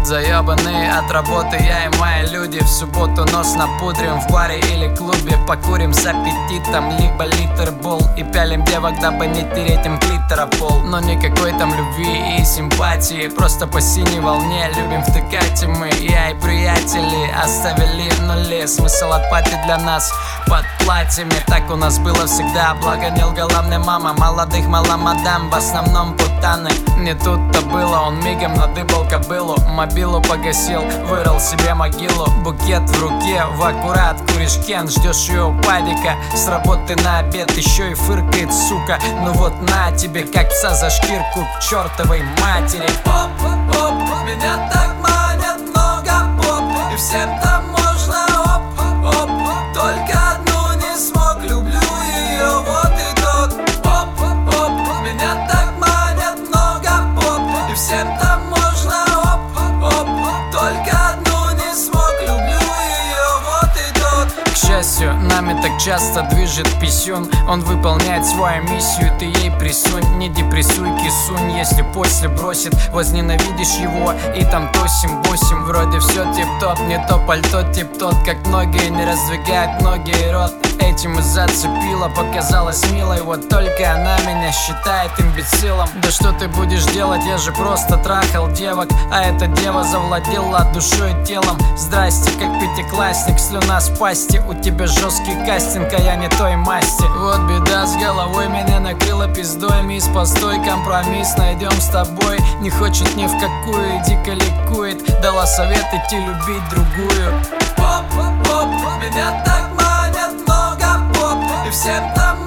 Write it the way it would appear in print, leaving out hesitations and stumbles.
Заебанные от работы я и мои люди. В субботу нос напудрим в баре или клубе. Покурим с аппетитом, либо литр бол. И пялим девок, дабы не тереть им клитора пол. Но никакой там любви и симпатии, просто по синей волне любим втыкать. И мы, я и приятели, оставили в нуле. Смысл от пати для нас под платьями. Так у нас было всегда, благо не лгала мне мама. Молодых мало мадам, в основном путаны. Не тут-то было, он мигом надыбал кобылу. Мобилу погасил, вырыл себе могилу. Букет в руке, в аккурат куришь кен. Ждешь ее у падика, с работы на обед еще и фыркает, сука. Ну вот на тебе, как пса за шкирку к чертовой матери. Оп, оп, меня так манят много поп. И всем там можно оп, оп. Только одну не смог, люблю ее, вот и тот. Оп, оп, меня так манят много поп. И всем там можно оп, оп. Только одну не смог, люблю ее, вот и тот. К счастью, нами так часто движет писюн. Он выполняет свою миссию, ты ей присунь. Не депрессуй, кисунь, если после бросит. Возненавидишь его и там тосим, босим. Вроде все тип-топ, не то пальто тип-тот. Как многие не раздвигают ноги и рот. Этим и зацепила, показалась милой. Вот только она меня считает имбецилом. Да что ты будешь делать, я же просто трахал девок. А эта дева завладела душой и телом. Здрасте, как пятиклассник, слюна с пасти. У тебя жесткий кастинг, а я не той масти. Вот беда с головой, меня накрыла пиздой. Мисс, постой, компромисс найдем с тобой. Не хочет ни в какую, дико ликует. Дала совет идти любить другую. Оп, оп, меня так манят много поп. И всем там